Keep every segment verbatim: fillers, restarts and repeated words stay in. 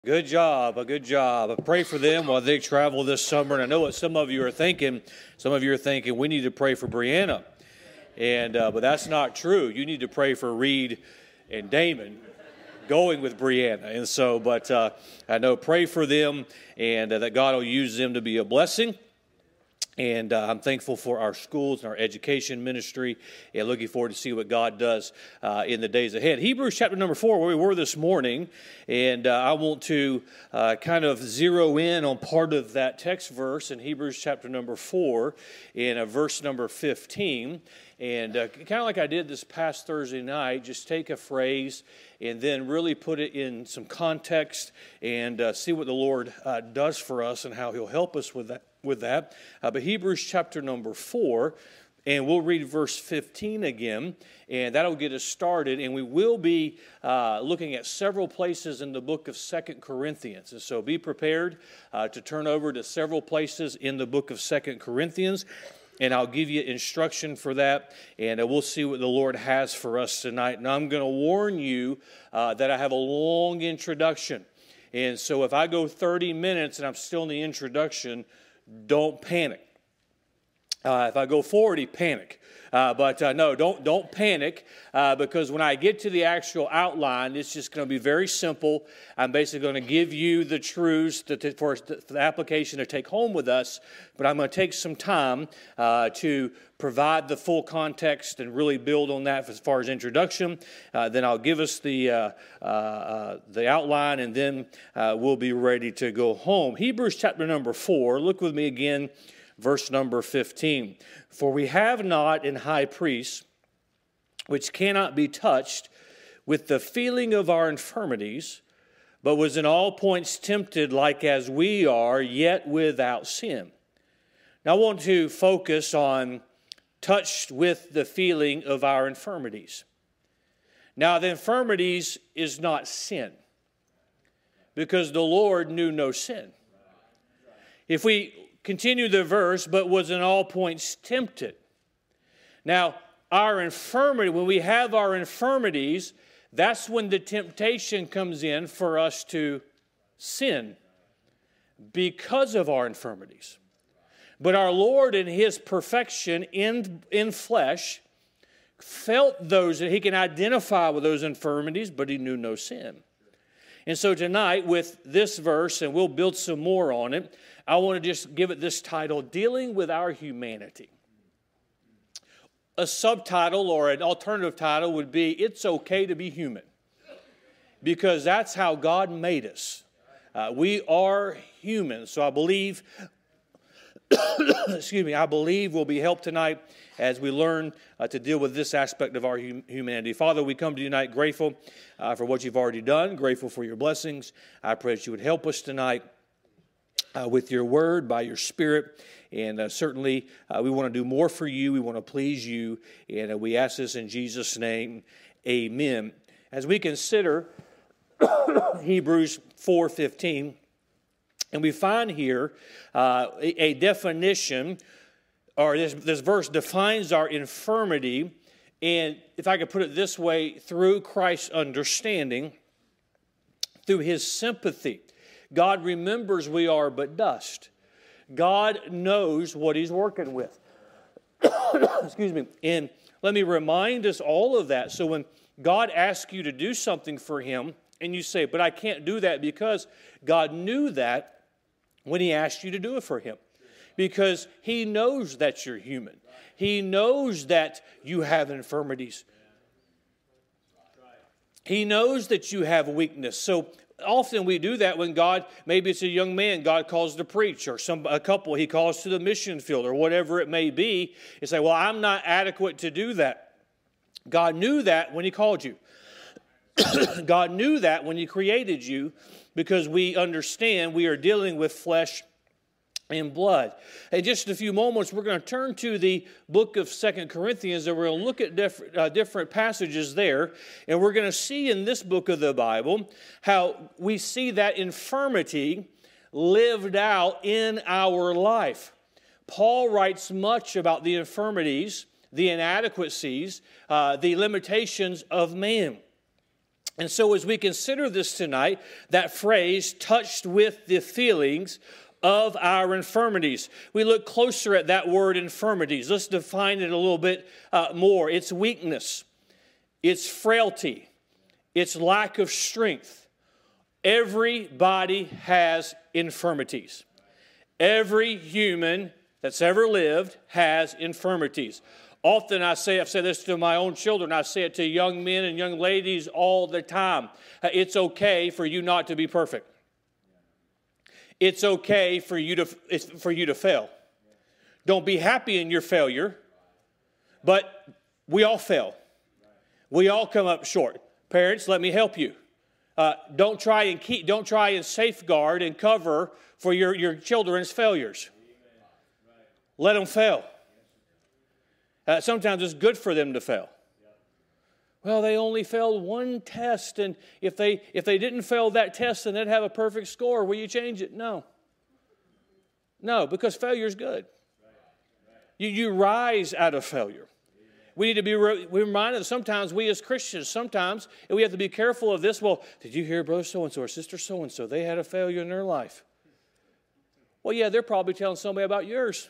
Good job, a good job. I pray for them while they travel this summer. And I know what some of you are thinking. Some of you are thinking, we need to pray for Brianna. And uh, but that's not true. You need to pray for Reed and Damon going with Brianna. And so, but uh, I know, pray for them and uh, that God will use them to be a blessing. And uh, I'm thankful for our schools and our education ministry, and looking forward to see what God does uh, in the days ahead. Hebrews chapter number four, where we were this morning, and uh, I want to uh, kind of zero in on part of that text verse in Hebrews chapter number four, in uh, verse number fifteen. And uh, kind of like I did this past Thursday night, just take a phrase and then really put it in some context and uh, see what the Lord uh, does for us and how He'll help us with that. With that, uh, but Hebrews chapter number four, and we'll read verse fifteen again, and that'll get us started. And we will be uh, looking at several places in the book of Second Corinthians, and so be prepared uh, to turn over to several places in the book of Second Corinthians. And I'll give you instruction for that, and uh, we'll see what the Lord has for us tonight. And I'm going to warn you uh, that I have a long introduction, and so if I go thirty minutes and I'm still in the introduction, don't panic. Uh, if I go forty, panic. Uh, but uh, no, don't don't panic uh, because when I get to the actual outline, it's just going to be very simple. I'm basically going to give you the truths to, to, for, for the application to take home with us, but I'm going to take some time uh, to provide the full context and really build on that as far as introduction. Uh, then I'll give us the uh, uh, uh, the outline, and then uh, we'll be ready to go home. Hebrews chapter number four. Look with me again. Verse number fifteen, for we have not an high priest which cannot be touched with the feeling of our infirmities, but was in all points tempted like as we are, yet without sin. Now I want to focus on touched with the feeling of our infirmities. Now the infirmities is not sin, because the Lord knew no sin. If we continue the verse, but was in all points tempted. Now, our infirmity, when we have our infirmities, that's when the temptation comes in for us to sin because of our infirmities. But our Lord in His perfection in, in flesh felt those, that He can identify with those infirmities, but He knew no sin. And so tonight with this verse, and we'll build some more on it, I want to just give it this title, Dealing with Our Humanity. A subtitle or an alternative title would be, It's Okay to Be Human. Because that's how God made us. Uh, we are human. So I believe, excuse me, I believe we'll be helped tonight as we learn uh, to deal with this aspect of our hum- humanity. Father, we come to you tonight grateful uh, for what you've already done, grateful for your blessings. I pray that you would help us tonight Uh, with your word, by your spirit, and uh, certainly uh, we want to do more for you. We want to please you, and uh, we ask this in Jesus' name, amen. As we consider Hebrews four fifteen, and we find here uh, a, a definition, or this, this verse defines our infirmity, and if I could put it this way, through Christ's understanding, through His sympathy. God remembers we are but dust. God knows what He's working with. Excuse me. And let me remind us all of that. So when God asks you to do something for Him, and you say, but I can't do that, because God knew that when He asked you to do it for Him. Because He knows that you're human. He knows that you have infirmities. He knows that you have weakness. So often we do that when God, maybe it's a young man God calls to preach, or some a couple He calls to the mission field, or whatever it may be. You say, well, I'm not adequate to do that. God knew that when He called you. God knew that when He created you, because we understand we are dealing with flesh and blood. In just a few moments, we're going to turn to the book of Second Corinthians, and we're going to look at different, uh, different passages there, and we're going to see in this book of the Bible how we see that infirmity lived out in our life. Paul writes much about the infirmities, the inadequacies, uh, the limitations of man. And so as we consider this tonight, that phrase, touched with the feelings of our infirmities. We look closer at that word infirmities. Let's define it a little bit uh, more. It's weakness. It's frailty. It's lack of strength. Everybody has infirmities. Every human that's ever lived has infirmities. Often I say, I've said this to my own children, I say it to young men and young ladies all the time. It's okay for you not to be perfect. It's okay for you to, for you to fail. Don't be happy in your failure, but we all fail. We all come up short. Parents, let me help you. Uh, don't try and keep, don't try and safeguard and cover for your, your children's failures. Let them fail. Uh, sometimes it's good for them to fail. Well, they only failed one test, and if they if they didn't fail that test, then they'd have a perfect score. Will you change it? No. No, because failure is good. You, you rise out of failure. We need to be re- reminded that sometimes we as Christians, sometimes, and we have to be careful of this. Well, did you hear brother so-and-so or sister so-and-so? They had a failure in their life. Well, yeah, they're probably telling somebody about yours.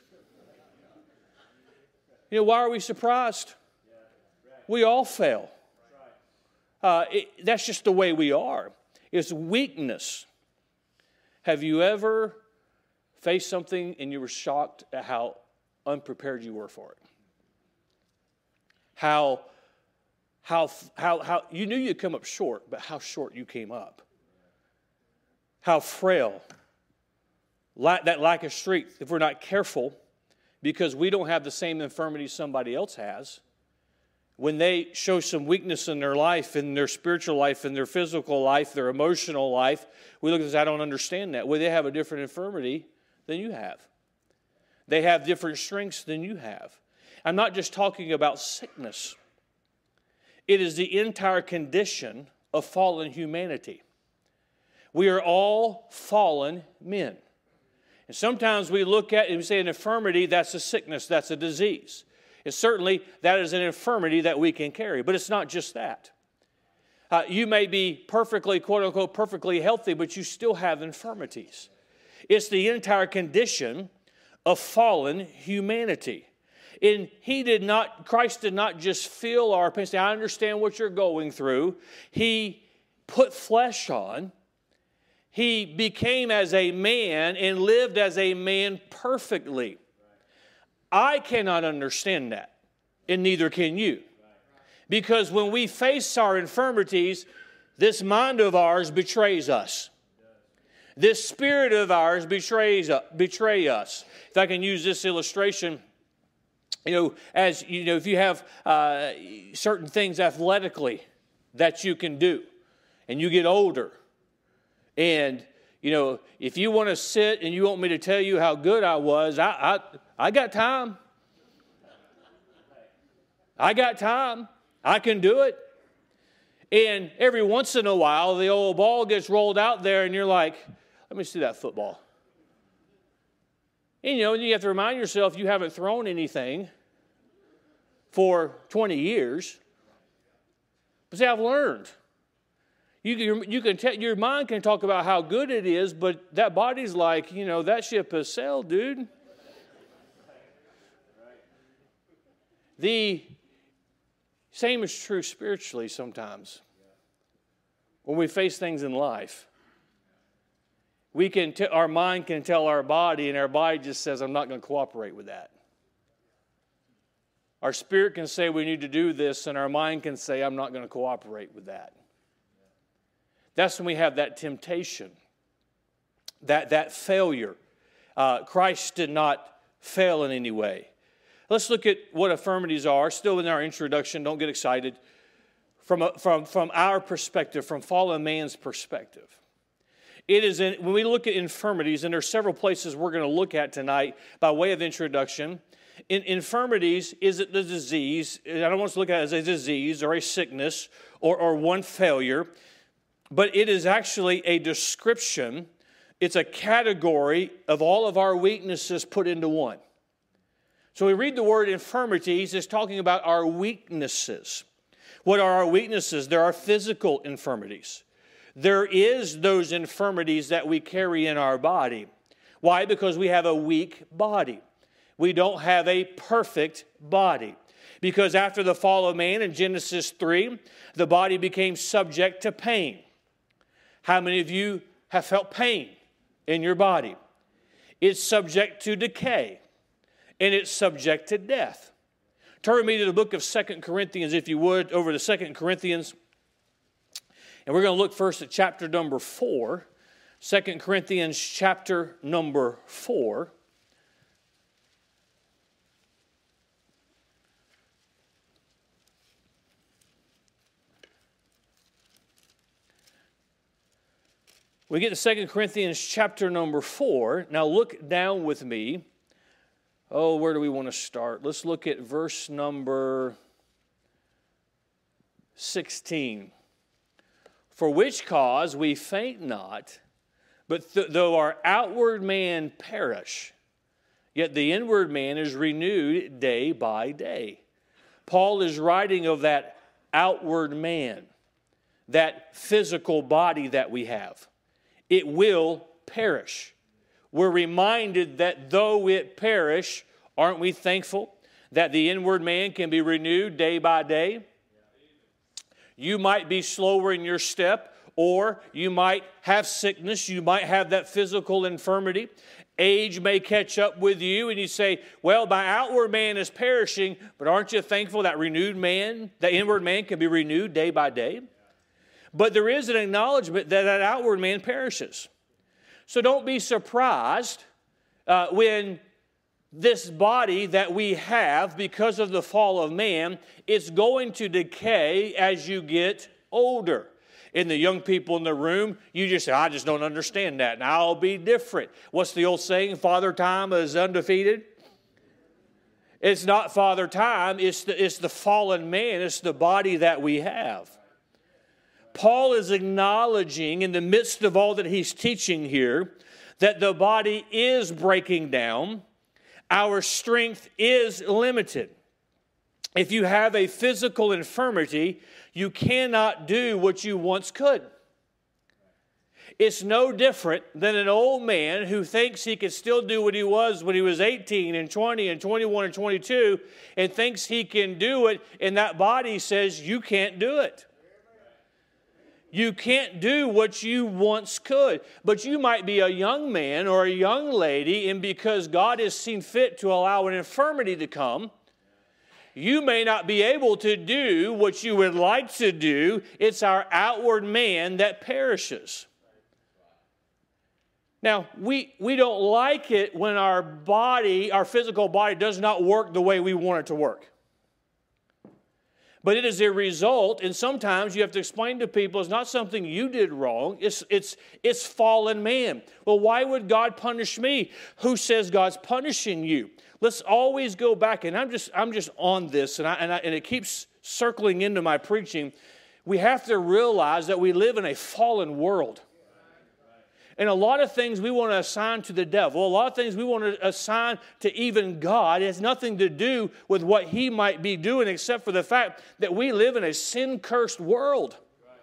You know, why are we surprised? We all fail. Uh, it, that's just the way we are. It's weakness. Have you ever faced something and you were shocked at how unprepared you were for it? How, how, how, how you knew you'd come up short, but how short you came up. How frail. Lack, that lack of strength, if we're not careful, because we don't have the same infirmity somebody else has. When they show some weakness in their life, in their spiritual life, in their physical life, their emotional life, we look at this, I don't understand that. Well, they have a different infirmity than you have. They have different strengths than you have. I'm not just talking about sickness. It is the entire condition of fallen humanity. We are all fallen men. And sometimes we look at it and we say an infirmity, that's a sickness, that's a disease. And certainly that is an infirmity that we can carry, but it's not just that. Uh, you may be perfectly, quote unquote, perfectly healthy, but you still have infirmities. It's the entire condition of fallen humanity. And he did not, Christ did not just feel our pain, say, I understand what you're going through. He put flesh on. He became as a man and lived as a man perfectly. I cannot understand that, and neither can you. Because when we face our infirmities, this mind of ours betrays us. This spirit of ours betrays uh, betray us. If I can use this illustration, you know, as you know, if you have uh, certain things athletically that you can do, and you get older, and you know, if you want to sit and you want me to tell you how good I was, I I, I got time. I got time. I can do it. And every once in a while, the old ball gets rolled out there, and you're like, let me see that football. And, you know, you have to remind yourself you haven't thrown anything for twenty years. But see, I've learned. You can, you can te- your mind can talk about how good it is, but that body's like, you know, that ship has sailed, dude. The same is true spiritually sometimes. When we face things in life, we can t- our mind can tell our body, and our body just says, I'm not going to cooperate with that. Our spirit can say we need to do this, and our mind can say, I'm not going to cooperate with that. That's when we have that temptation, that, that failure. Uh, Christ did not fail in any way. Let's look at what infirmities are. Still in our introduction, don't get excited. From, a, from, from our perspective, from fallen man's perspective. It is in, when we look at infirmities, and there are several places we're going to look at tonight by way of introduction. In infirmities, is it the disease? I don't want us to look at it as a disease or a sickness or, or one failure, but it is actually a description. It's a category of all of our weaknesses put into one. So we read the word infirmities, it's talking about our weaknesses. What are our weaknesses? There are physical infirmities. There is those infirmities that we carry in our body. Why? Because we have a weak body. We don't have a perfect body. Because after the fall of man in Genesis three, the body became subject to pain. How many of you have felt pain in your body? It's subject to decay, and it's subject to death. Turn with me to the book of Second Corinthians, if you would, over to Second Corinthians. And we're going to look first at chapter number four. Second Corinthians chapter number four. We get to Second Corinthians chapter number four. Now look down with me. Oh, where do we want to start? Let's look at verse number sixteen. For which cause we faint not, but th- though our outward man perish, yet the inward man is renewed day by day. Paul is writing of that outward man, that physical body that we have. It will perish. We're reminded that though it perish, aren't we thankful that the inward man can be renewed day by day? You might be slower in your step, or you might have sickness. You might have that physical infirmity. Age may catch up with you, and you say, well, my outward man is perishing, but aren't you thankful that renewed man, the inward man can be renewed day by day? But there is an acknowledgement that that outward man perishes. So don't be surprised uh, when this body that we have, because of the fall of man, it's going to decay as you get older. In the young people in the room, you just say, I just don't understand that, and I'll be different. What's the old saying? Father Time is undefeated. It's not Father Time, it's the, it's the fallen man, it's the body that we have. Paul is acknowledging in the midst of all that he's teaching here that the body is breaking down. Our strength is limited. If you have a physical infirmity, you cannot do what you once could. It's no different than an old man who thinks he can still do what he was when he was eighteen and twenty and twenty-one and twenty-two and thinks he can do it, and that body says you can't do it. You can't do what you once could. But you might be a young man or a young lady, and because God has seen fit to allow an infirmity to come, you may not be able to do what you would like to do. It's our outward man that perishes. Now, we, we don't like it when our body, our physical body, does not work the way we want it to work. But it is a result, and sometimes you have to explain to people it's not something you did wrong, it's, it's, it's fallen man. Well, why would God punish me? Who says God's punishing you? Let's always go back, and I'm just, I'm just on this, and, I, and, I, and it keeps circling into my preaching. We have to realize that we live in a fallen world. And a lot of things we want to assign to the devil, a lot of things we want to assign to even God, it has nothing to do with what he might be doing except for the fact that we live in a sin-cursed world.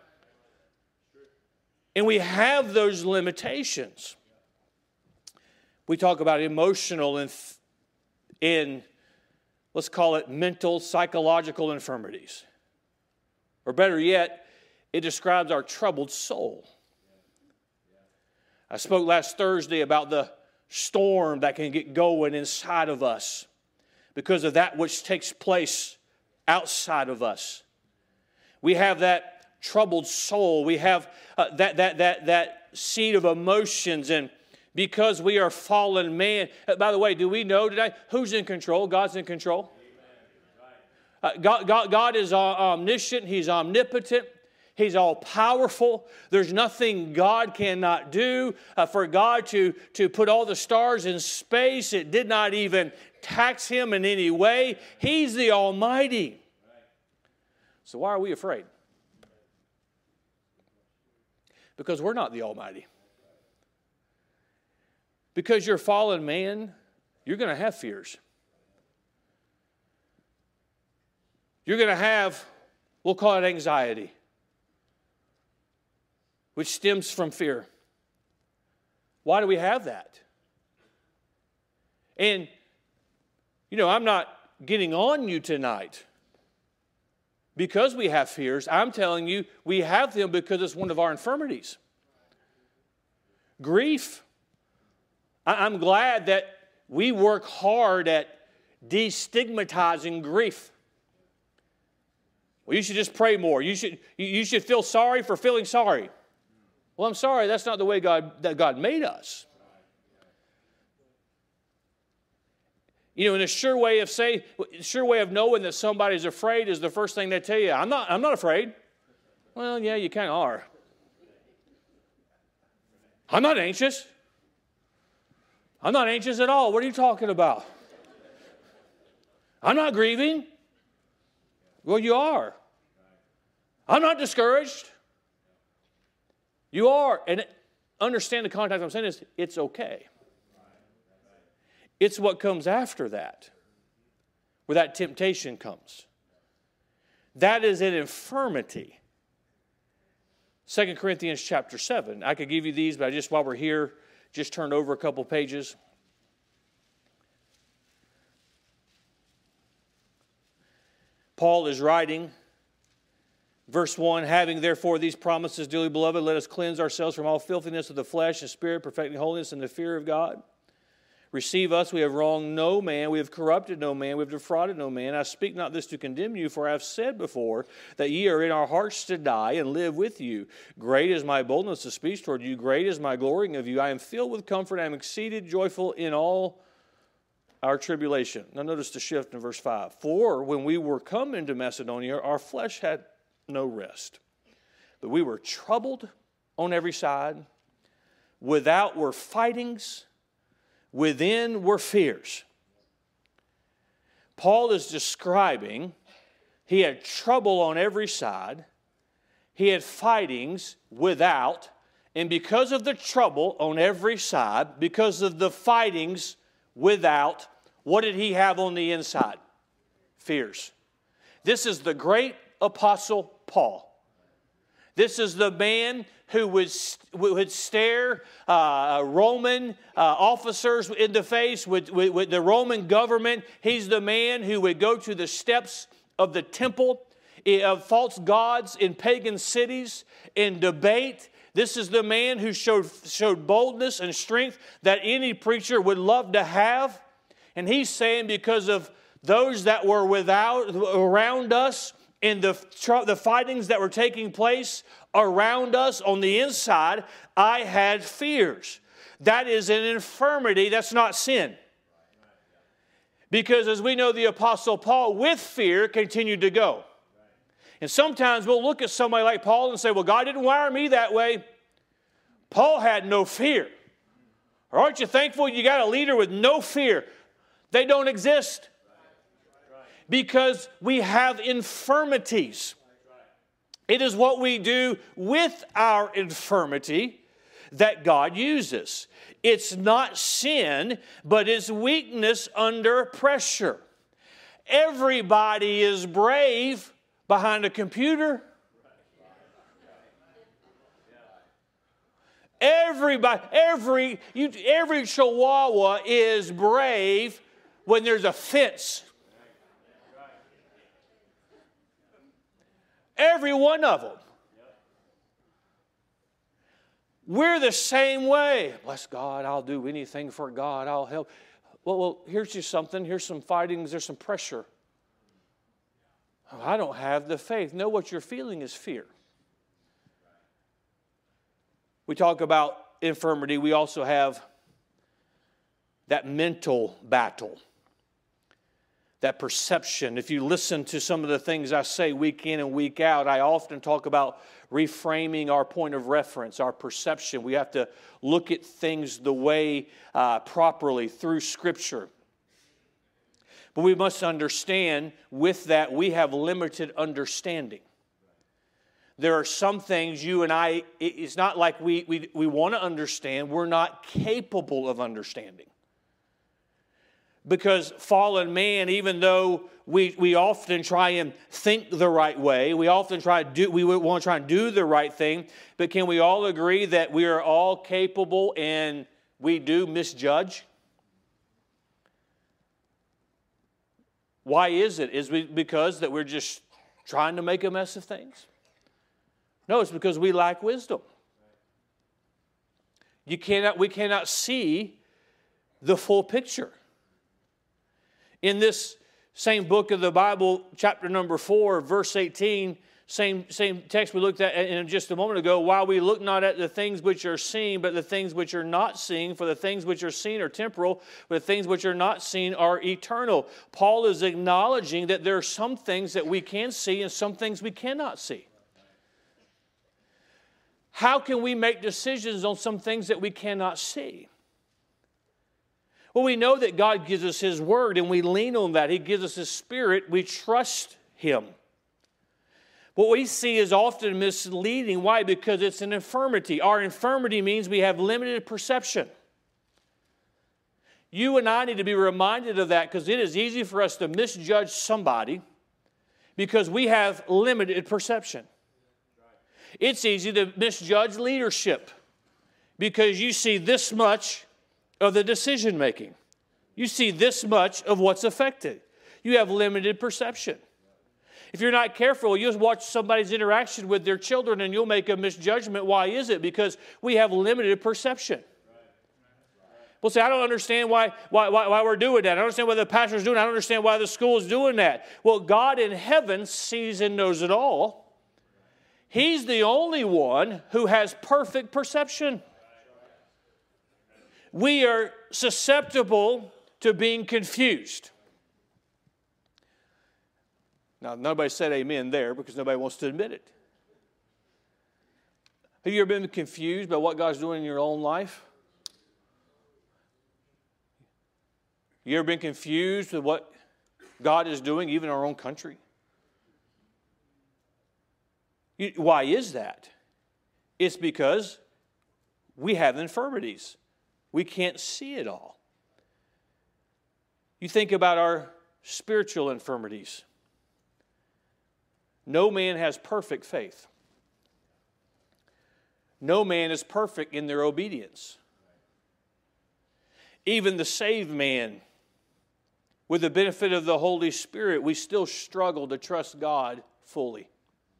And we have those limitations. We talk about emotional and, and let's call it mental, psychological infirmities. Or better yet, it describes our troubled soul. I spoke last Thursday about the storm that can get going inside of us because of that which takes place outside of us. We have that troubled soul. We have uh, that, that, that, that seed of emotions, and because we are fallen man. Uh, by the way, do we know today who's in control? God's in control. Uh, God, God, God is omniscient. He's omnipotent. He's all-powerful. There's nothing God cannot do. Uh, for God to, to put all the stars in space, it did not even tax him in any way. He's the Almighty. So why are we afraid? Because we're not the Almighty. Because you're a fallen man, you're going to have fears. You're going to have We'll call it anxiety, which stems from fear. Why do we have that? And, you know, I'm not getting on you tonight because we have fears. I'm telling you, we have them because it's one of our infirmities. Grief. I'm glad that we work hard at destigmatizing grief. Well, you should just pray more. You should, you should feel sorry for feeling sorry. Well, I'm sorry, that's not the way God, that God made us. You know, and a sure way of say, sure way of knowing that somebody's afraid is the first thing they tell you. I'm not, I'm not afraid. Well, yeah, you kind of are. I'm not anxious. I'm not anxious at all. What are you talking about? I'm not grieving. Well, you are. I'm not discouraged. You are. And understand the context I'm saying is, it's okay. It's what comes after that, where that temptation comes. That is an infirmity. Second Corinthians chapter seven. I could give you these, but I just, while we're here, just turned over a couple pages. Paul is writing, verse one, having therefore these promises, dearly beloved, let us cleanse ourselves from all filthiness of the flesh and spirit, perfecting holiness in the fear of God. Receive us, we have wronged no man, we have corrupted no man, we have defrauded no man. I speak not this to condemn you, for I have said before that ye are in our hearts to die and live with you. Great is my boldness of speech toward you, great is my glorying of you. I am filled with comfort, I am exceeded joyful in all our tribulation. Now notice the shift in verse five. For when we were come into Macedonia, our flesh had no rest, but we were troubled on every side. Without were fightings, within were fears. Paul is describing he had trouble on every side. He had fightings without. And because of the trouble on every side, because of the fightings without, what did he have on the inside? Fears. This is the great apostle Paul. This is the man who would, who would stare uh, Roman uh, officers in the face with, with, with the Roman government. He's the man who would go to the steps of the temple of false gods in pagan cities and debate. This is the man who showed, showed boldness and strength that any preacher would love to have. And he's saying because of those that were without, around us, in the, the fightings that were taking place around us on the inside, I had fears. That is an infirmity. That's not sin. Because as we know, the Apostle Paul, with fear, continued to go. And sometimes we'll look at somebody like Paul and say, well, God didn't wire me that way. Paul had no fear. Or aren't you thankful you got a leader with no fear? They don't exist. Because we have infirmities. It is what we do with our infirmity that God uses. It's not sin, but it's weakness under pressure. Everybody is brave behind a computer. Everybody, every, you, every Chihuahua is brave when there's a fence. Every one of them. We're the same way. Bless God, I'll do anything for God, I'll help. Well, well, here's just something. Here's some fightings, there's some pressure. Oh, I don't have the faith. No, what you're feeling is fear. We talk about infirmity. We also have that mental battle. That perception. If you listen to some of the things I say week in and week out, I often talk about reframing our point of reference, our perception. We have to look at things the way uh, properly through Scripture. But we must understand with that we have limited understanding. There are some things you and I, it's not like we, we, we want to understand, we're not capable of understanding. Because fallen man, even though we, we often try and think the right way, we often try to do, we want to try and do the right thing, but can we all agree that we are all capable and we do misjudge? Why is it? Is it because that we're just trying to make a mess of things? No, it's because we lack wisdom. You cannot, we cannot see the full picture. In this same book of the Bible, chapter number four, verse eighteen, same, same text we looked at in just a moment ago, while we look not at the things which are seen, but the things which are not seen, for the things which are seen are temporal, but the things which are not seen are eternal. Paul is acknowledging that there are some things that we can see and some things we cannot see. How can we make decisions on some things that we cannot see? Well, we know that God gives us His Word, and we lean on that. He gives us His Spirit. We trust Him. What we see is often misleading. Why? Because it's an infirmity. Our infirmity means we have limited perception. You and I need to be reminded of that, because it is easy for us to misjudge somebody because we have limited perception. It's easy to misjudge leadership because you see this much of the decision making. You see this much of what's affected. You have limited perception. If you're not careful, you'll watch somebody's interaction with their children and you'll make a misjudgment. Why is it? Because we have limited perception. We'll say, I don't understand why, why, why, why we're doing that. I don't understand why the pastor's doing that. I don't understand why the school is doing that. Well, God in heaven sees and knows it all. He's the only one who has perfect perception. We are susceptible to being confused. Now, nobody said amen there because nobody wants to admit it. Have you ever been confused by what God's doing in your own life? You ever been confused with what God is doing, even in our own country? You, why is that? It's because we have infirmities. We can't see it all. You think about our spiritual infirmities. No man has perfect faith. No man is perfect in their obedience. Even the saved man, with the benefit of the Holy Spirit, we still struggle to trust God fully.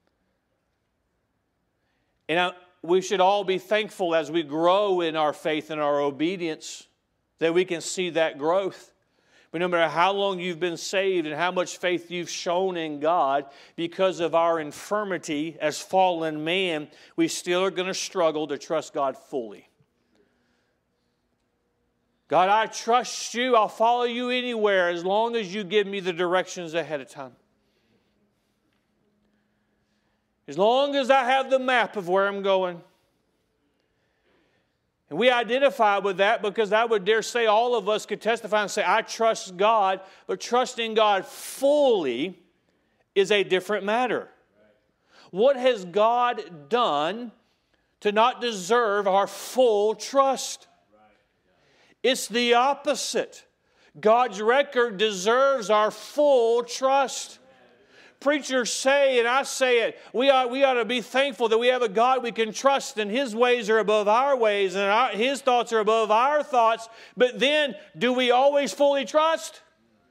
And I, we should all be thankful as we grow in our faith and our obedience that we can see that growth. But no matter how long you've been saved and how much faith you've shown in God, because of our infirmity as fallen man, we still are going to struggle to trust God fully. God, I trust you. I'll follow you anywhere as long as you give me the directions ahead of time. As long as I have the map of where I'm going. And we identify with that because I would dare say all of us could testify and say, I trust God, but trusting God fully is a different matter. What has God done to not deserve our full trust? It's the opposite. God's record deserves our full trust. Preachers say, and I say it, we ought, we ought to be thankful that we have a God we can trust, and His ways are above our ways, and our, His thoughts are above our thoughts. But then, do we always fully trust?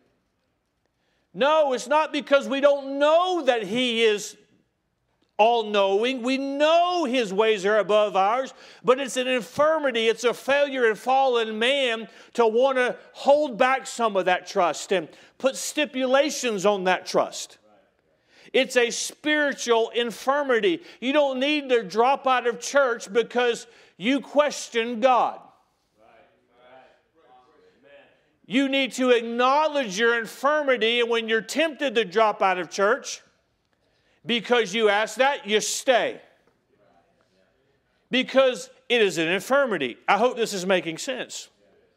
No, it's not because we don't know that He is all-knowing. We know His ways are above ours, but it's an infirmity, it's a failure in fallen man to want to hold back some of that trust and put stipulations on that trust. It's a spiritual infirmity. You don't need to drop out of church because you question God. You need to acknowledge your infirmity, and when you're tempted to drop out of church because you ask that, you stay. Because it is an infirmity. I hope this is making sense.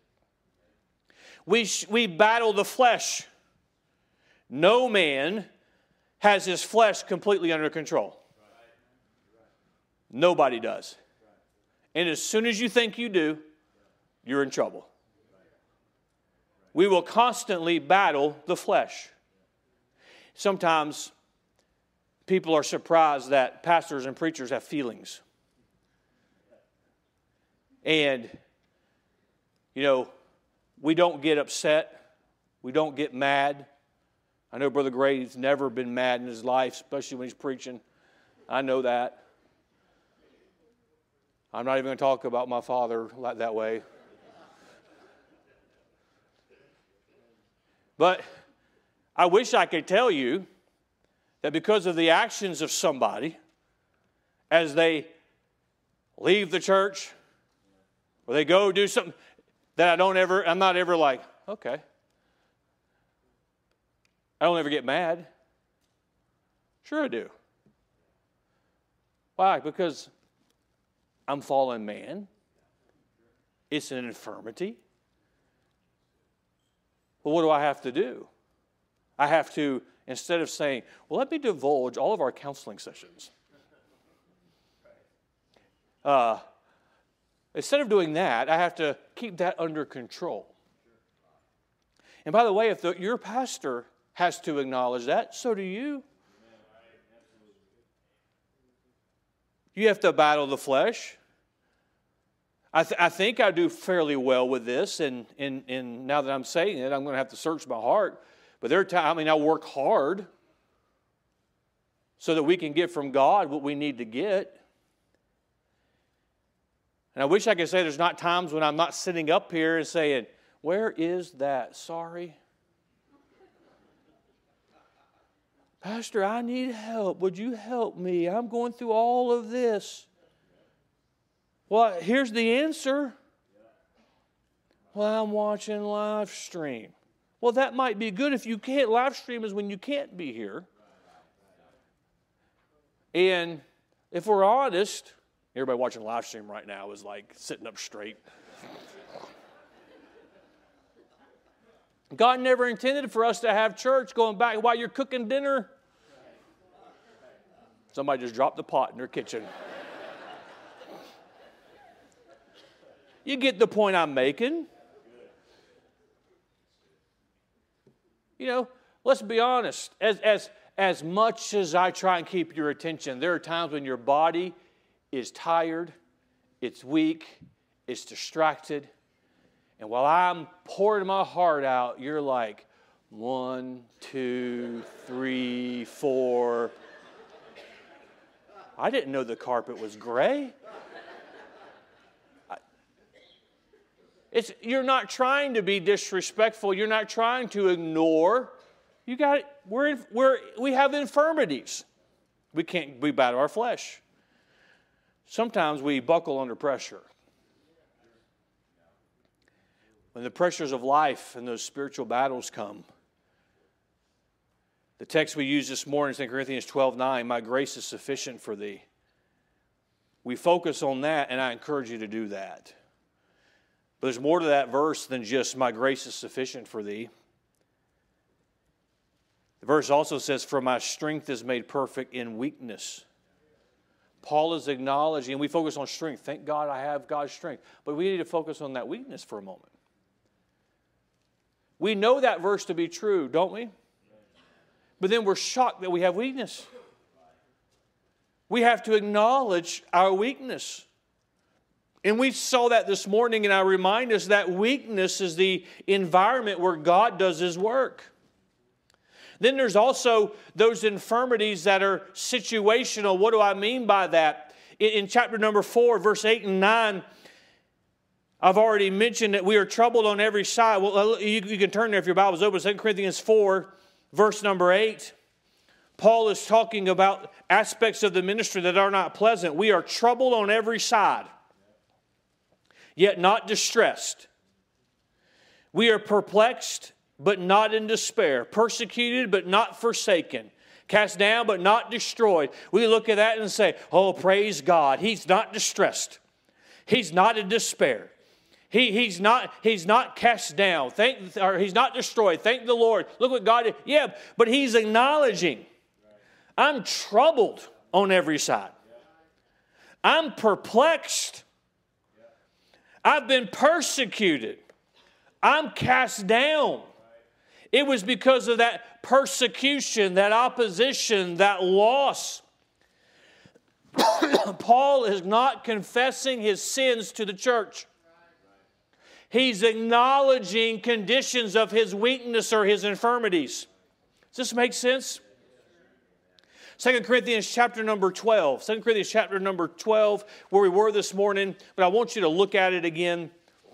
We, sh- we battle the flesh. No man has his flesh completely under control. Nobody does. And as soon as you think you do, you're in trouble. We will constantly battle the flesh. Sometimes people are surprised that pastors and preachers have feelings. And, you know, we don't get upset. We don't get mad. I know Brother Gray's never been mad in his life, especially when he's preaching. I know that. I'm not even going to talk about my father like that way. But I wish I could tell you that because of the actions of somebody, as they leave the church, or they go do something, that I don't ever, I'm not ever like, okay. I don't ever get mad. Sure I do. Why? Because I'm fallen man. It's an infirmity. Well, what do I have to do? I have to, instead of saying, well, let me divulge all of our counseling sessions. Uh, instead of doing that, I have to keep that under control. And by the way, if the, your pastor has to acknowledge that, so do you. You have to battle the flesh. I, th- I think I do fairly well with this, and, and, and now that I'm saying it, I'm going to have to search my heart. But there are times, I mean, I work hard so that we can get from God what we need to get. And I wish I could say there's not times when I'm not sitting up here and saying, where is that? Sorry. Pastor, I need help. Would you help me? I'm going through all of this. Well, here's the answer. Well, I'm watching live stream. Well, that might be good if you can't. Live stream is when you can't be here. And if we're honest, everybody watching live stream right now is like sitting up straight. God never intended for us to have church going back while you're cooking dinner. Somebody just dropped the pot in their kitchen. You get the point I'm making. You know, let's be honest. As, as, as much as I try and keep your attention, there are times when your body is tired, it's weak, it's distracted. And while I'm pouring my heart out, you're like, one, two, three, four. I didn't know the carpet was gray. It's, you're not trying to be disrespectful. You're not trying to ignore. You got we're we're we have infirmities. We can't we battle our flesh. Sometimes we buckle under pressure. When the pressures of life and those spiritual battles come. The text we used this morning, Second Corinthians twelve nine, my grace is sufficient for thee. We focus on that, and I encourage you to do that. But there's more to that verse than just my grace is sufficient for thee. The verse also says, for my strength is made perfect in weakness. Paul is acknowledging, and we focus on strength. Thank God I have God's strength. But we need to focus on that weakness for a moment. We know that verse to be true, don't we? But then we're shocked that we have weakness. We have to acknowledge our weakness. And we saw that this morning, and I remind us that weakness is the environment where God does His work. Then there's also those infirmities that are situational. What do I mean by that? In, in chapter number four, verse eight and nine, I've already mentioned that we are troubled on every side. Well, you, you can turn there if your Bible's open. Second Corinthians four, verse number eight. Paul is talking about aspects of the ministry that are not pleasant. We are troubled on every side, yet not distressed. We are perplexed, but not in despair. Persecuted, but not forsaken. Cast down, but not destroyed. We look at that and say, oh, praise God. He's not distressed. He's not in despair. He, he's, not, he's not cast down. Thank, or he's not destroyed. Thank the Lord. Look what God did. Yeah, but he's acknowledging, I'm troubled on every side. I'm perplexed. I've been persecuted. I'm cast down. It was because of that persecution, that opposition, that loss. Paul is not confessing his sins to the church. He's acknowledging conditions of his weakness or his infirmities. Does this make sense? Second Corinthians chapter number twelve. Second Corinthians chapter number twelve, where we were this morning, but I want you to look at it again.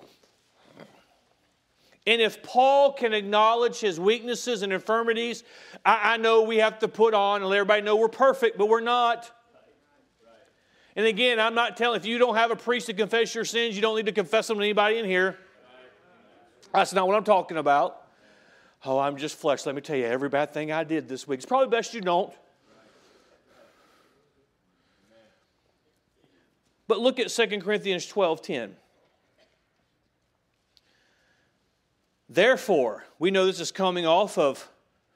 And if Paul can acknowledge his weaknesses and infirmities, I, I know we have to put on and let everybody know we're perfect, but we're not. And again, I'm not telling, if you don't have a priest to confess your sins, you don't need to confess them to anybody in here. That's not what I'm talking about. Oh, I'm just flesh. Let me tell you, every bad thing I did this week, it's probably best you don't. But look at Second Corinthians twelve ten. Therefore, we know this is coming off of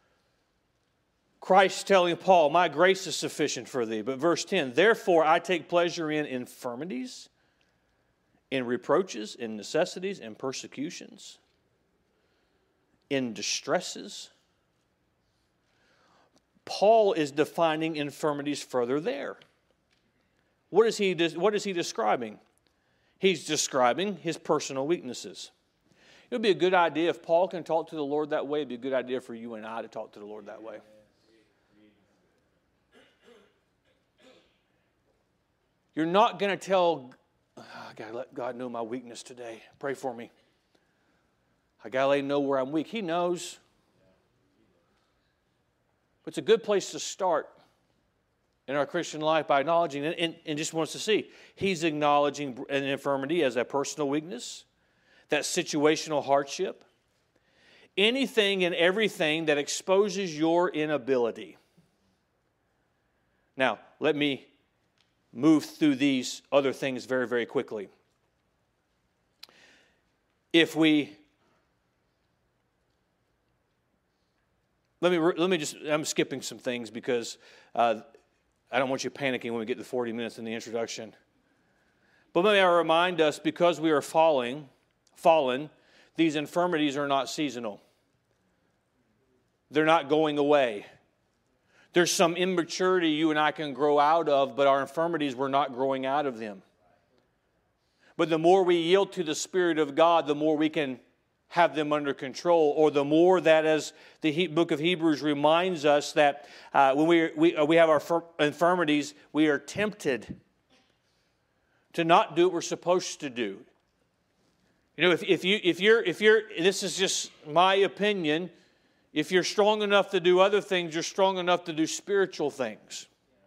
Christ telling Paul, my grace is sufficient for thee. But verse ten, therefore I take pleasure in infirmities, in reproaches, in necessities, in persecutions, in distresses. Paul is defining infirmities further there. What is he, what is he describing? He's describing his personal weaknesses. It would be a good idea if Paul can talk to the Lord that way. It would be a good idea for you and I to talk to the Lord that way. You're not going to tell, oh, I got to let God know my weakness today. Pray for me. I got to let him know where I'm weak. He knows. But it's a good place to start in our Christian life by acknowledging it, and, and just wants to see. He's acknowledging an infirmity as a personal weakness, that situational hardship, anything and everything that exposes your inability. Now, let me move through these other things very, very quickly. If we, let me, let me just, I'm skipping some things because uh, I don't want you panicking when we get to forty minutes in the introduction. But may I remind us, because we are falling, fallen, these infirmities are not seasonal. They're not going away. There's some immaturity you and I can grow out of, but our infirmities, we're not growing out of them. But the more we yield to the Spirit of God, the more we can have them under control, or the more that, as the book of Hebrews reminds us, that uh, when we, we, uh, we have our infirmities, we are tempted to not do what we're supposed to do. You know, if, if, you, if, you're, if you're, this is just my opinion, if you're strong enough to do other things, you're strong enough to do spiritual things.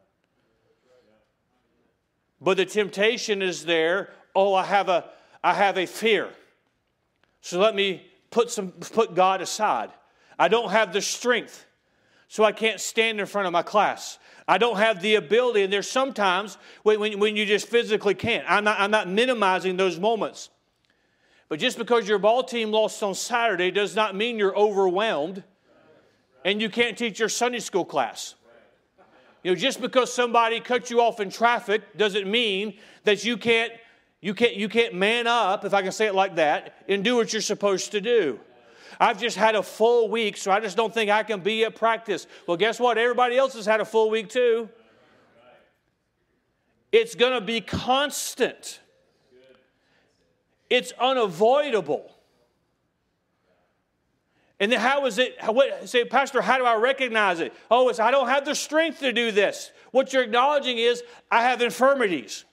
But the temptation is there, oh, I have a, I have a fear. So let me put some put God aside. I don't have the strength, so I can't stand in front of my class. I don't have the ability, and there's sometimes when, when, when you just physically can't. I'm not, I'm not minimizing those moments. But just because your ball team lost on Saturday does not mean you're overwhelmed and you can't teach your Sunday school class. You know, just because somebody cut you off in traffic doesn't mean that you can't You can't, you can't man up, if I can say it like that, and do what you're supposed to do. I've just had a full week, so I just don't think I can be at practice. Well, guess what? Everybody else has had a full week too. It's going to be constant. It's unavoidable. And then how is it, what, say, Pastor, how do I recognize it? Oh, it's I don't have the strength to do this. What you're acknowledging is, I have infirmities.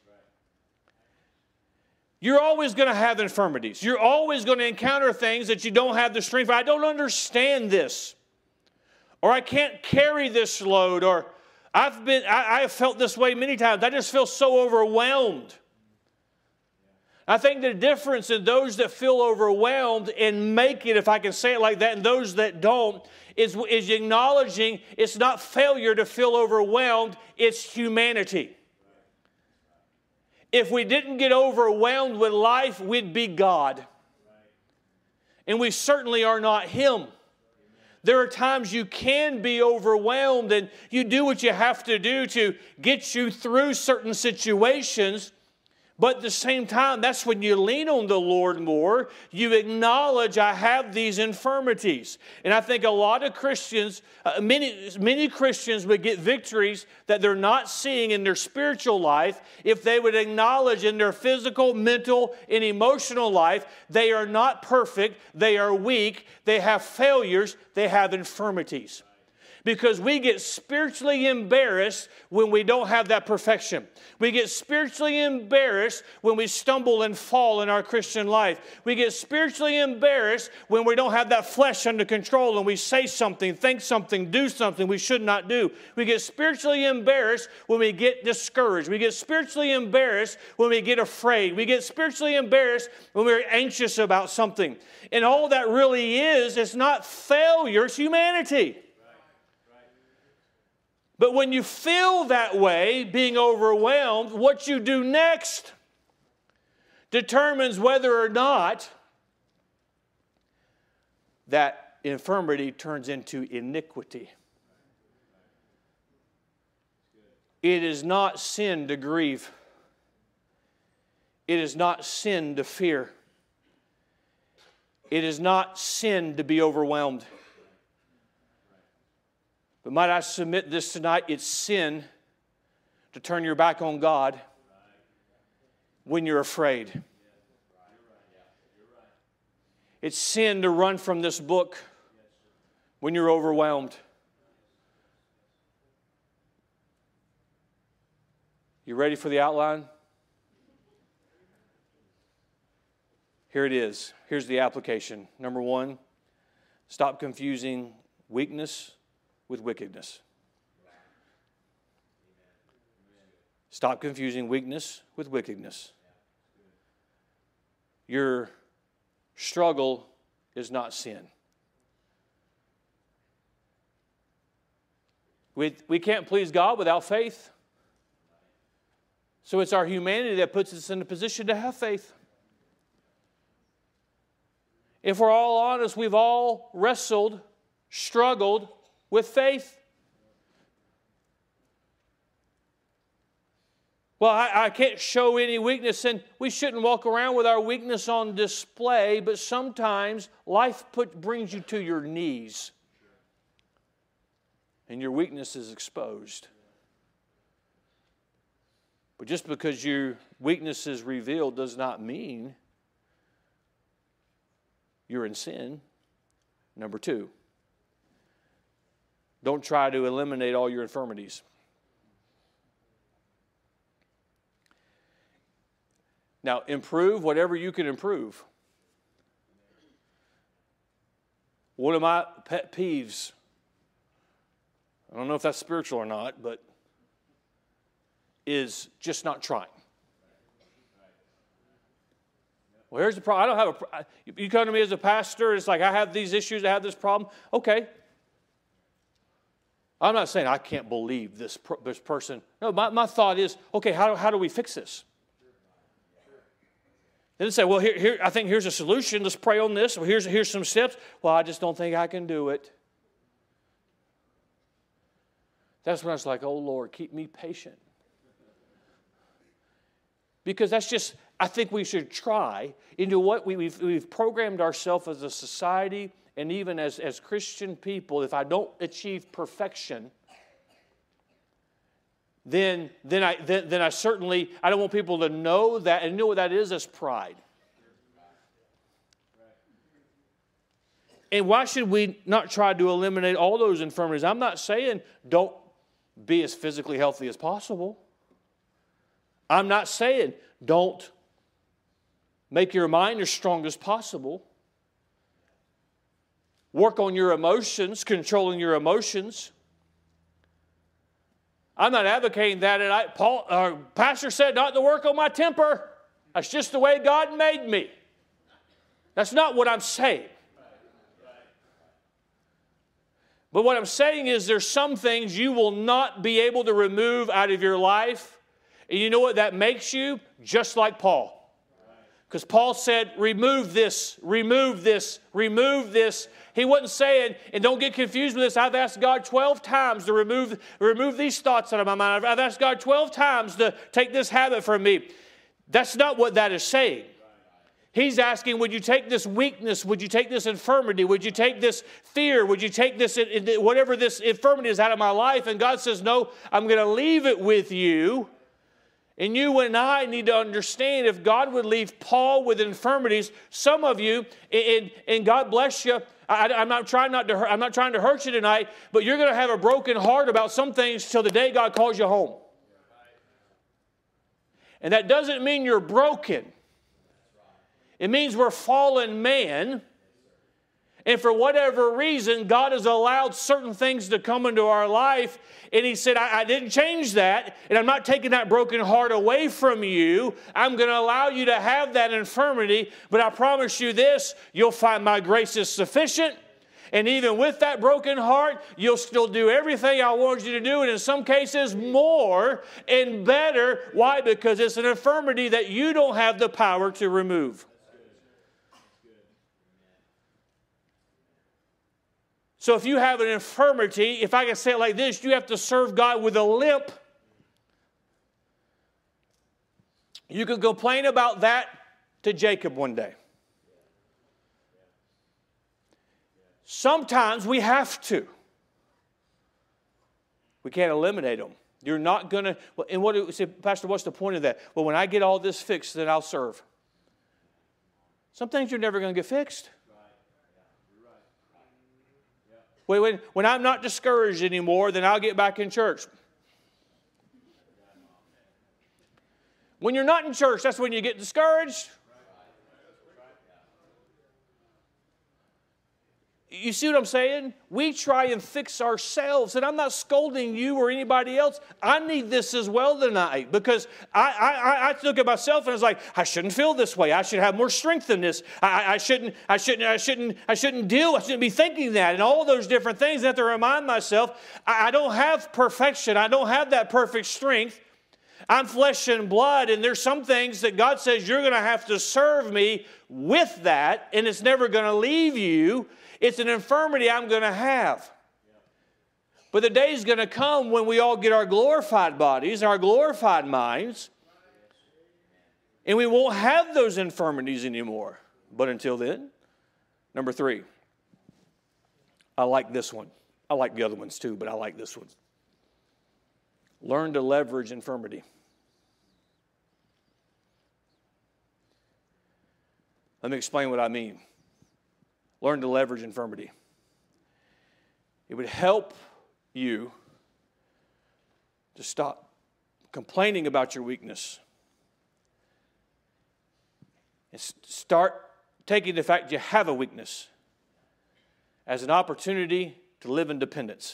You're always going to have infirmities. You're always going to encounter things that you don't have the strength for. I don't understand this. Or I can't carry this load. Or I've been, I, I have felt this way many times. I just feel so overwhelmed. I think the difference in those that feel overwhelmed and make it, if I can say it like that, and those that don't, is, is acknowledging it's not failure to feel overwhelmed, it's humanity. If we didn't get overwhelmed with life, we'd be God. And we certainly are not Him. There are times you can be overwhelmed and you do what you have to do to get you through certain situations, But at the same time, that's when you lean on the Lord more. You acknowledge, I have these infirmities. And I think a lot of Christians, uh, many, many Christians would get victories that they're not seeing in their spiritual life if they would acknowledge in their physical, mental, and emotional life, they are not perfect, they are weak, they have failures, they have infirmities. Because we get spiritually embarrassed when we don't have that perfection. We get spiritually embarrassed when we stumble and fall in our Christian life. We get spiritually embarrassed when we don't have that flesh under control and we say something, think something, do something we should not do. We get spiritually embarrassed when we get discouraged. We get spiritually embarrassed when we get afraid. We get spiritually embarrassed when we're anxious about something. And all that really is, is not failure, it's humanity. But when you feel that way, being overwhelmed, what you do next determines whether or not that infirmity turns into iniquity. It is not sin to grieve. It is not sin to fear. It is not sin to be overwhelmed. But might I submit this tonight, it's sin to turn your back on God when you're afraid. It's sin to run from this book when you're overwhelmed. You ready for the outline? Here it is. Here's the application. Number one, stop confusing weakness with wickedness. Stop confusing weakness with wickedness. Your struggle is not sin. We, we can't please God without faith. So it's our humanity that puts us in a position to have faith. If we're all honest, we've all wrestled, struggled with faith. Well, I, I can't show any weakness, and we shouldn't walk around with our weakness on display, but sometimes life put, brings you to your knees, and your weakness is exposed. But just because your weakness is revealed does not mean you're in sin. Number two, don't try to eliminate all your infirmities. Now, improve whatever you can improve. One of my pet peeves, I don't know if that's spiritual or not, but is just not trying. Well, here's the problem. I don't have a. You come to me as a pastor, it's like I have these issues, I have this problem. Okay. I'm not saying I can't believe this, this person. No, my, my thought is, okay, how, how do we fix this? Then they say, well, here, here, I think here's a solution. Let's pray on this. Well, here's, here's some steps. Well, I just don't think I can do it. That's when I was like, oh, Lord, keep me patient. Because that's just, I think we should try. Into what we, we've, we've programmed ourselves as a society and even as, as Christian people, if I don't achieve perfection, then, then, I, then, then I certainly, I don't want people to know that, and know what that is as pride. And why should we not try to eliminate all those infirmities? I'm not saying don't be as physically healthy as possible. I'm not saying don't make your mind as strong as possible. Work on your emotions, controlling your emotions. I'm not advocating that. And I, Paul, uh, Pastor said not to work on my temper. That's just the way God made me. That's not what I'm saying. But what I'm saying is there's some things you will not be able to remove out of your life. And you know what that makes you? Just like Paul. Because Paul said, remove this, remove this, remove this. He wasn't saying, and don't get confused with this, I've asked God twelve times to remove, remove these thoughts out of my mind. I've asked God twelve times to take this habit from me. That's not what that is saying. He's asking, would you take this weakness? Would you take this infirmity? Would you take this fear? Would you take this, whatever this infirmity is out of my life? And God says, no, I'm going to leave it with you. And you and I need to understand, if God would leave Paul with infirmities, some of you, and, and God bless you, I, I'm not trying not to hurt, I'm not trying to hurt you tonight, but you're going to have a broken heart about some things till the day God calls you home. And that doesn't mean you're broken. It means we're fallen man, and for whatever reason, God has allowed certain things to come into our life, and He said, I, I didn't change that, and I'm not taking that broken heart away from you. I'm going to allow you to have that infirmity, but I promise you this, you'll find my grace is sufficient, and even with that broken heart, you'll still do everything I want you to do, and in some cases, more and better. Why? Because it's an infirmity that you don't have the power to remove. So if you have an infirmity, if I can say it like this, you have to serve God with a limp. You could complain about that to Jacob one day. Sometimes we have to. We can't eliminate them. You're not going to, and what do you say, Pastor, what's the point of that? Well, when I get all this fixed, then I'll serve. Some things you're never going to get fixed. When, when I'm not discouraged anymore, then I'll get back in church. When you're not in church, that's when you get discouraged. You see what I'm saying? We try and fix ourselves. And I'm not scolding you or anybody else. I need this as well tonight. Because I, I, I look at myself and I was like, I shouldn't feel this way. I should have more strength in this. I, I shouldn't, I shouldn't, I shouldn't, I shouldn't deal, I shouldn't be thinking that. And all those different things. I have to remind myself, I, I don't have perfection. I don't have that perfect strength. I'm flesh and blood, and there's some things that God says you're going to have to serve me with that, and it's never going to leave you. It's an infirmity I'm going to have. But the day is going to come when we all get our glorified bodies, our glorified minds, and we won't have those infirmities anymore. But until then, number three, I like this one. I like the other ones too, but I like this one. Learn to leverage infirmity. Let me explain what I mean. Learn to leverage infirmity. It would help you to stop complaining about your weakness and start taking the fact you have a weakness as an opportunity to live in dependence.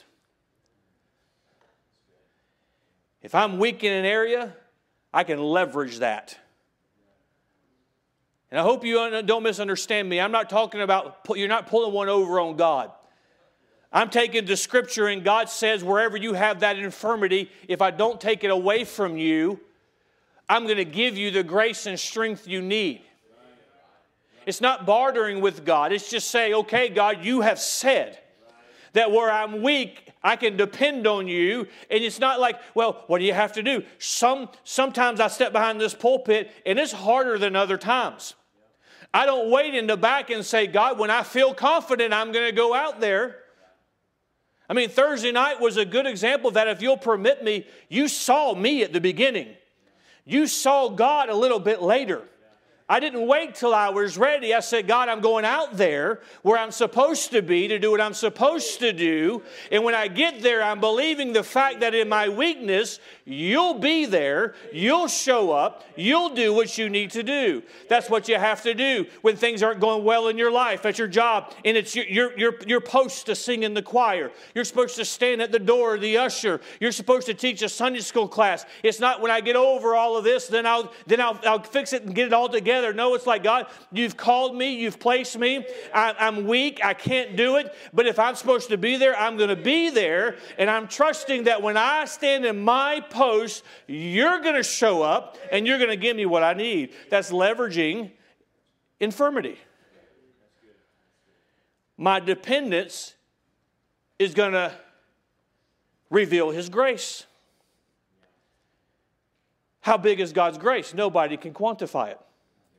If I'm weak in an area, I can leverage that. And I hope you don't misunderstand me. I'm not talking about, you're not pulling one over on God. I'm taking the scripture, and God says wherever you have that infirmity, if I don't take it away from you, I'm going to give you the grace and strength you need. It's not bartering with God. It's just saying, okay, God, you have said that where I'm weak, I can depend on you. And it's not like, well, what do you have to do? Some, sometimes I step behind this pulpit, and it's harder than other times. I don't wait in the back and say, God, when I feel confident, I'm going to go out there. I mean, Thursday night was a good example of that. If you'll permit me, you saw me at the beginning. You saw God a little bit later. I didn't wait till I was ready. I said, God, I'm going out there where I'm supposed to be to do what I'm supposed to do. And when I get there, I'm believing the fact that in my weakness, you'll be there, you'll show up, you'll do what you need to do. That's what you have to do when things aren't going well in your life, at your job, and it's your, your, your, your post to sing in the choir. You're supposed to stand at the door, the usher. You're supposed to teach a Sunday school class. It's not when I get over all of this, then I'll, then I'll, I'll fix it and get it all together. No, it's like, God, you've called me, you've placed me. I, I'm weak, I can't do it. But if I'm supposed to be there, I'm going to be there. And I'm trusting that when I stand in my post, you're going to show up and you're going to give me what I need. That's leveraging infirmity. My dependence is going to reveal His grace. How big is God's grace? Nobody can quantify it.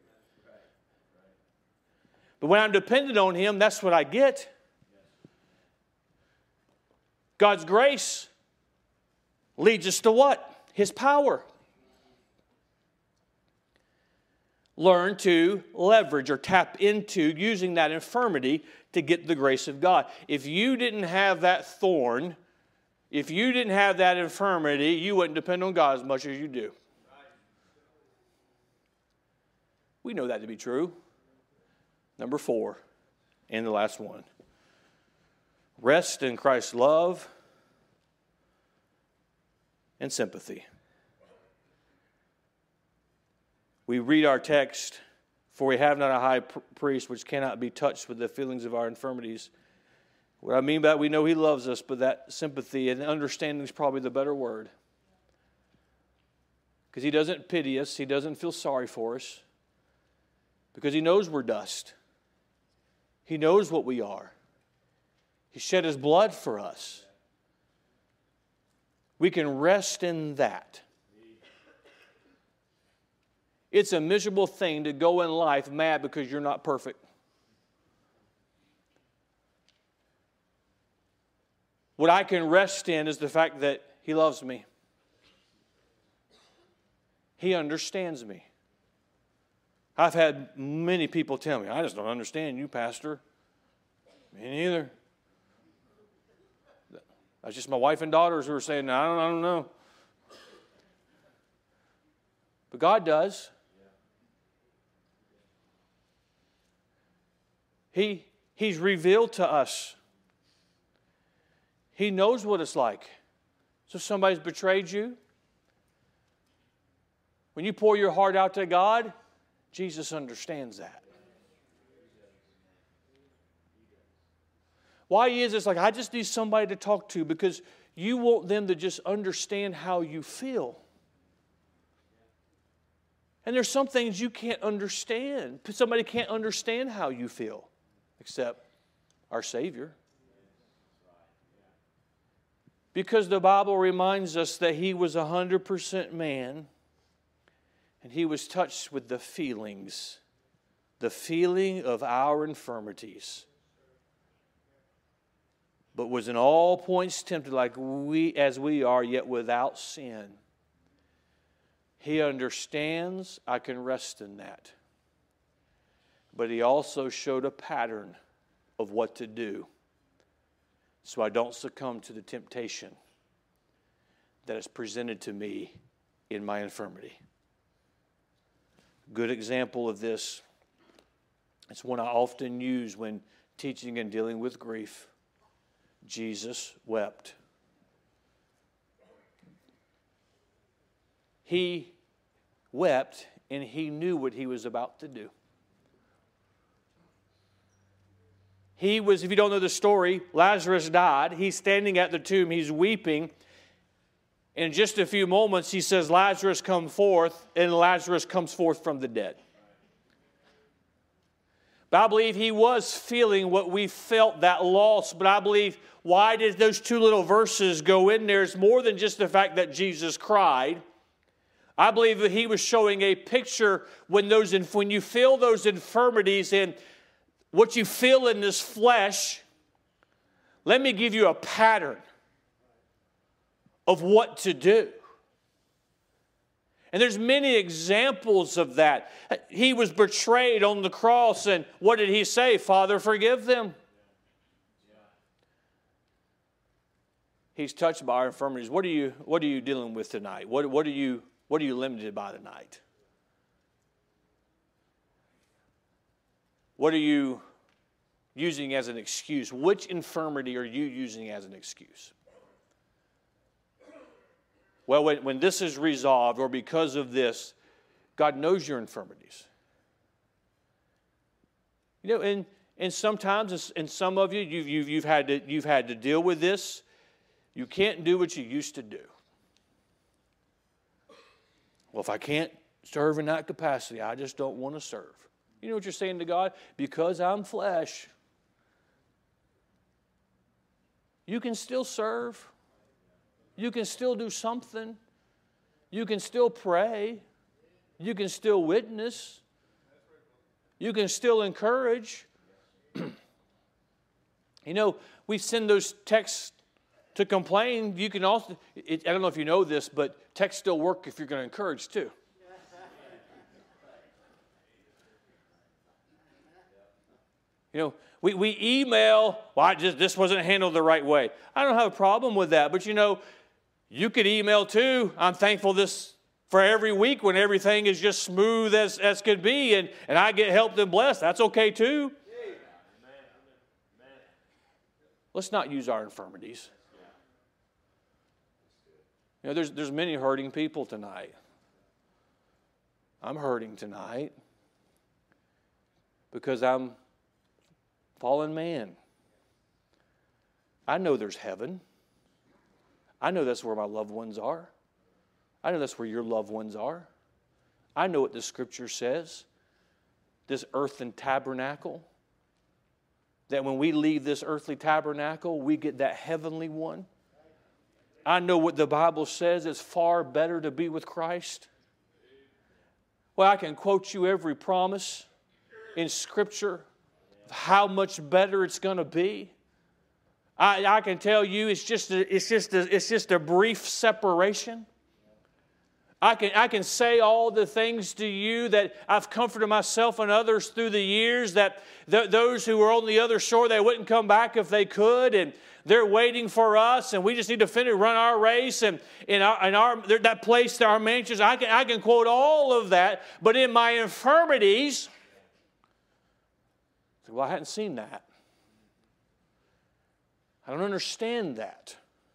But when I'm dependent on Him, that's what I get. God's grace leads us to what? His power. Learn to leverage or tap into using that infirmity to get the grace of God. If you didn't have that thorn, if you didn't have that infirmity, you wouldn't depend on God as much as you do. We know that to be true. Number four, and the last one. Rest in Christ's love and sympathy. We read our text, for we have not a high priest which cannot be touched with the feelings of our infirmities. What I mean by that, we know He loves us, but that sympathy and understanding is probably the better word. Because He doesn't pity us. He doesn't feel sorry for us. Because He knows we're dust. He knows what we are. He shed His blood for us. We can rest in that. It's a miserable thing to go in life mad because you're not perfect. What I can rest in is the fact that He loves me. He understands me. I've had many people tell me, I just don't understand you, Pastor. Me neither. That's just my wife and daughters who are saying, I don't, I don't know. But God does. He, he's revealed to us. He knows what it's like. So somebody's betrayed you. When you pour your heart out to God, Jesus understands that. Why is it like, I just need somebody to talk to, because you want them to just understand how you feel. And there's some things you can't understand. Somebody can't understand how you feel, except our Savior. Because the Bible reminds us that He was one hundred percent man, and He was touched with the feelings, the feeling of our infirmities, but was in all points tempted like we as we are, yet without sin. He understands. I can rest in that. But He also showed a pattern of what to do, so I don't succumb to the temptation that is presented to me in my infirmity. Good example of this, it's one I often use when teaching and dealing with grief. Jesus wept. He wept, and He knew what He was about to do. He was, if you don't know the story, Lazarus died. He's standing at the tomb. He's weeping. In just a few moments, He says, Lazarus, come forth, and Lazarus comes forth from the dead. But I believe He was feeling what we felt, that loss. But I believe, why did those two little verses go in there? It's more than just the fact that Jesus cried. I believe that He was showing a picture when those, when you feel those infirmities and what you feel in this flesh. Let me give you a pattern of what to do. And there's many examples of that. He was betrayed on the cross, and what did He say? Father, forgive them. He's touched by our infirmities. What are you, what are you dealing with tonight? What, what, are you, what are you limited by tonight? What are you using as an excuse? Which infirmity are you using as an excuse? Well, when, when this is resolved, or because of this, God knows your infirmities. You know, and, and sometimes, and some of you, you've, you've, you've, had to, you've had to deal with this. You can't do what you used to do. Well, if I can't serve in that capacity, I just don't want to serve. You know what you're saying to God? Because I'm flesh, you can still serve. You can still do something. You can still pray. You can still witness. You can still encourage. You know, we send those texts to complain. You can also, it, I don't know if you know this, but texts still work if you're going to encourage too. You know, we, we email, well, I just, this wasn't handled the right way. I don't have a problem with that, but you know, you could email too, I'm thankful this for every week when everything is just smooth as, as could be, and, and I get helped and blessed. That's okay too. Let's not use our infirmities. You know, there's, there's many hurting people tonight. I'm hurting tonight because I'm fallen man. I know there's heaven. I know that's where my loved ones are. I know that's where your loved ones are. I know what the Scripture says. This earthen tabernacle, that when we leave this earthly tabernacle, we get that heavenly one. I know what the Bible says. It's far better to be with Christ. Well, I can quote you every promise in Scripture of how much better it's going to be. I, I can tell you it's just a, it's just a, it's just a brief separation. I can, I can say all the things to you that I've comforted myself and others through the years, that th- those who were on the other shore, they wouldn't come back if they could, and they're waiting for us, and we just need to finish, run our race, and in our, in our that place, our mansions. I can, I can quote all of that, but in my infirmities, well, I hadn't seen that. I don't understand that.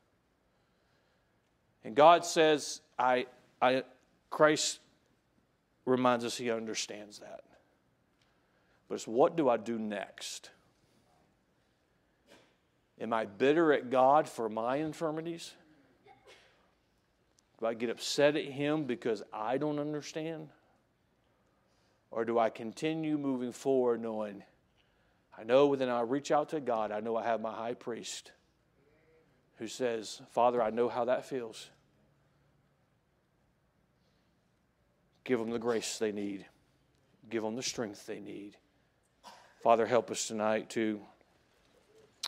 And God says, I... I, Christ reminds us He understands that. But it's what do I do next? Am I bitter at God for my infirmities? Do I get upset at Him because I don't understand? Or do I continue moving forward knowing, I know when I reach out to God, I know I have my high priest who says, Father, I know how that feels. Give them the grace they need. Give them the strength they need. Father, help us tonight to